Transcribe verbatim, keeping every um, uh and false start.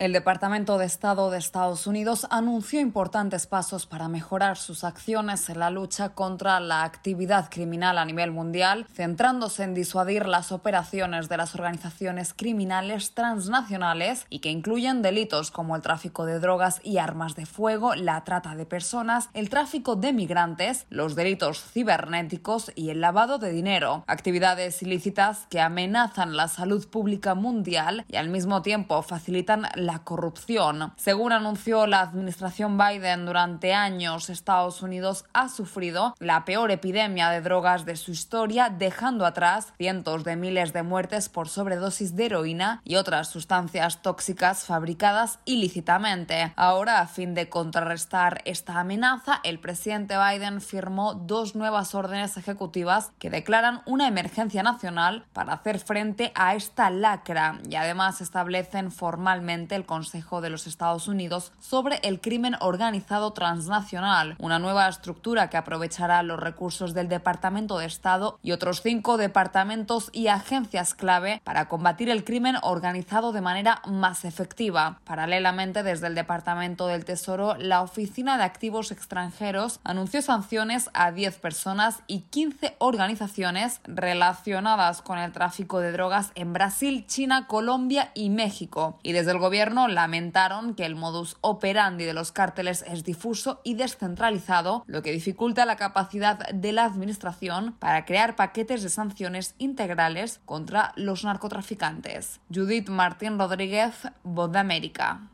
El Departamento de Estado de Estados Unidos anunció importantes pasos para mejorar sus acciones en la lucha contra la actividad criminal a nivel mundial, centrándose en disuadir las operaciones de las organizaciones criminales transnacionales y que incluyen delitos como el tráfico de drogas y armas de fuego, la trata de personas, el tráfico de migrantes, los delitos cibernéticos y el lavado de dinero, actividades ilícitas que amenazan la salud pública mundial y al mismo tiempo facilitan la corrupción. Según anunció la administración Biden, durante años Estados Unidos ha sufrido la peor epidemia de drogas de su historia, dejando atrás cientos de miles de muertes por sobredosis de heroína y otras sustancias tóxicas fabricadas ilícitamente. Ahora, a fin de contrarrestar esta amenaza, el presidente Biden firmó dos nuevas órdenes ejecutivas que declaran una emergencia nacional para hacer frente a esta lacra y además establecen formalmente el Consejo de los Estados Unidos sobre el crimen organizado transnacional, una nueva estructura que aprovechará los recursos del Departamento de Estado y otros cinco departamentos y agencias clave para combatir el crimen organizado de manera más efectiva. Paralelamente, desde el Departamento del Tesoro, la Oficina de Activos Extranjeros anunció sanciones a diez personas y quince organizaciones relacionadas con el tráfico de drogas en Brasil, China, Colombia y México. Y desde el gobierno lamentaron que el modus operandi de los cárteles es difuso y descentralizado, lo que dificulta la capacidad de la administración para crear paquetes de sanciones integrales contra los narcotraficantes. Judith Martín Rodríguez, Voz de América.